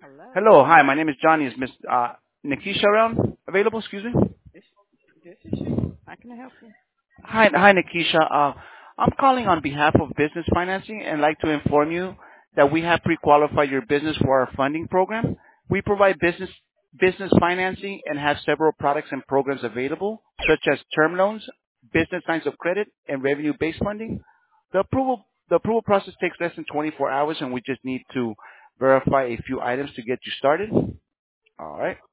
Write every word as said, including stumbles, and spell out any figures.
Hello. Hello, hi, my name is Johnny. Is Miss uh, Nikisha around? Available, excuse me? This this is she. How can I help you? Hi, hi, Nikisha. Uh, I'm calling on behalf of Business Financing and like to inform you that we have pre-qualified your business for our funding program. We provide business business financing and have several products and programs available, such as term loans, business lines of credit, and revenue-based funding. The approval the approval process takes less than twenty-four hours, and we just need to verify a few items to get you started. All right.